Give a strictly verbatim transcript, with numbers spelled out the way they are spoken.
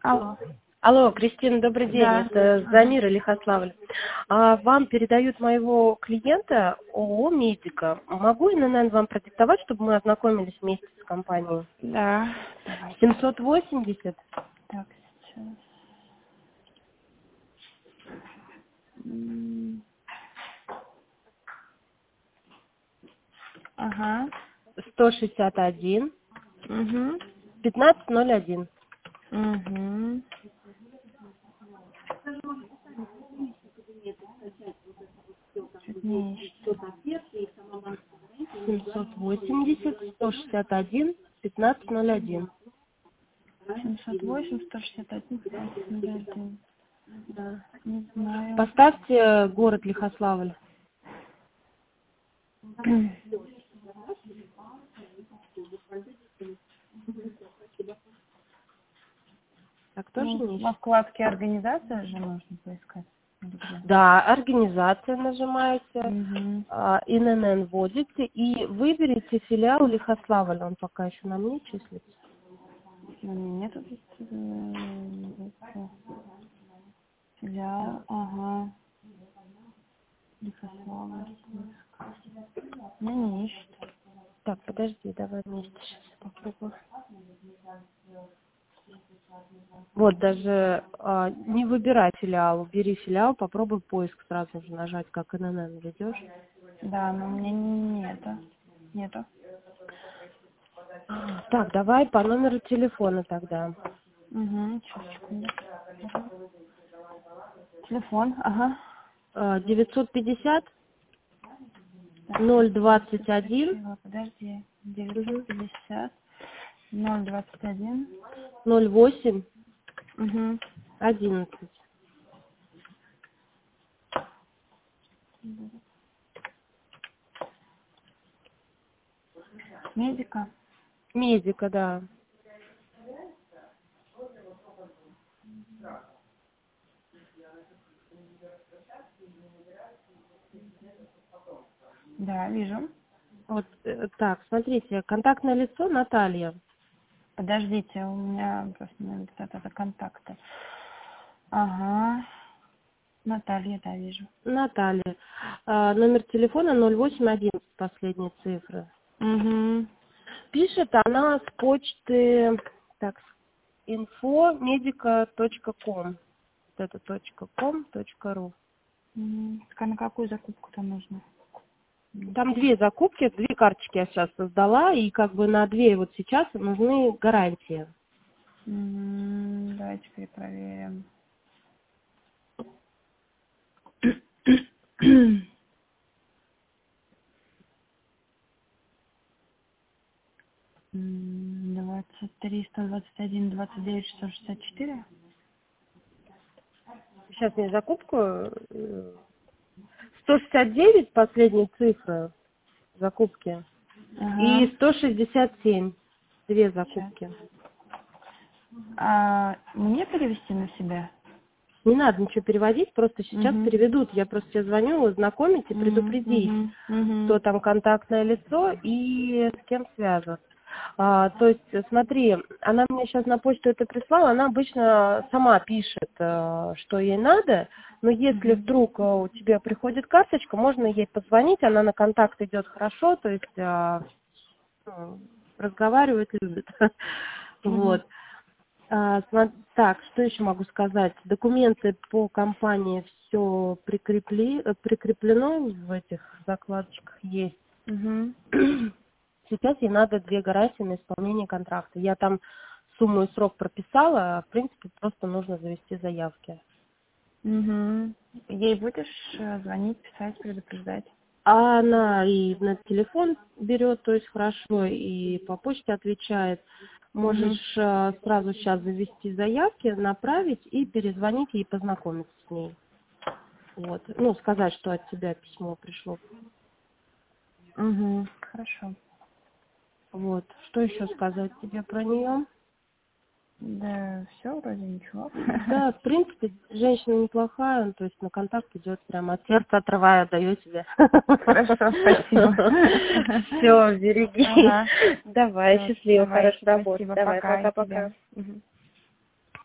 Алло. Алло, Кристина, добрый день. Да. Это Замира, Лихославль. А, вам передают моего клиента ООО «Медика». Могу ИНН вам продиктовать, чтобы мы ознакомились вместе с компанией? Да. Давайте. семьсот восемьдесят. Так, сейчас. М. Ага. сто шестьдесят один. Угу. пятнадцать ноль один. Угу. Чуть не ищет. семьсот восемьдесят, сто шестьдесят один, пятнадцать ноль один. семьсот восемь, сто шестьдесят один, пятнадцать ноль один. Да. Не знаю. Поставьте город Лихославль. Так тоже Ну, не ищет? во вкладке «Организация» же нужно поискать. Да, организация нажимаете, Угу. а, ИНН вводите и выберите филиал Лихославль. Он пока еще нам не числится. Нет, тут э, это филиал, ага. Лихославль. Ну, не ищет. Так, подожди, давай вместе сейчас попробую. Вот, даже а, не выбирай филиал, убери филиал, попробуй поиск сразу же нажать, как ИНН ведешь. Да, но у меня нету. Нету. Так, давай по номеру телефона тогда. Угу, сейчас, секунду. Телефон, ага. А, девятьсот пятьдесят Так, ноль двадцать один. включила, подожди. Угу. девятьсот пятьдесят ноль двадцать один. ноль восемь Угу. одиннадцать. Медика. Медика, да. Да, вижу. Вот э, так, смотрите, контактное лицо Наталья. Подождите, у меня просто ну, вот это, это контакты. Ага. Наталья, да, вижу. Наталья. А, номер телефона ноль восемь одиннадцать, последние цифры. Угу. Пишет она с почты так, инфо медика точка ком. Вот это точка ком точка ру. Угу. Так, а на какую закупку-то нужно? Там две закупки, две карточки я сейчас создала, и как бы на две вот сейчас нужны гарантии. Угу. Давайте перепроверим. двадцать три, сто двадцать один, двадцать девять, шестьсот шестьдесят четыре. Сейчас мне закупку э, сто шестьдесят девять последние цифры закупки и Ага. сто шестьдесят семь две Сейчас. закупки. А мне перевести на себя? Не надо ничего переводить, просто сейчас Угу. переведут. Я просто тебе звоню, знакомить и предупредить, Угу. Угу. кто там контактное лицо и с кем связан. А, то есть, смотри, она мне сейчас на почту это прислала, она обычно сама пишет, э, что ей надо, но если Угу. вдруг э, у тебя приходит карточка, можно ей позвонить, она на контакт идет хорошо, то есть э, ну, разговаривать любит. Угу. Вот. А, сма- так, что еще могу сказать? Документы по компании все прикрепли, э, прикреплено в этих закладочках есть. Угу. Сейчас ей надо две гарантии на исполнение контракта. Я там сумму и срок прописала, а в принципе просто нужно завести заявки. Угу. Ей будешь э, звонить, писать, предупреждать? А она и на телефон берет, то есть хорошо, и по почте отвечает. Угу. Можешь э, сразу сейчас завести заявки, направить и перезвонить ей, познакомиться с ней. Вот. Ну, сказать, что от тебя письмо пришло. Угу. Хорошо. Вот. Что еще сказать тебе про нее? Да, все, вроде ничего. Да, в принципе, женщина неплохая, то есть на контакт идет прямо от сердца отрывая, отдает тебе. Хорошо, спасибо. Все, береги. Ага. Давай, Всё, счастливо, давай, хорошей работы. спасибо, Давай, пока и тебе. пока-пока. Мгм.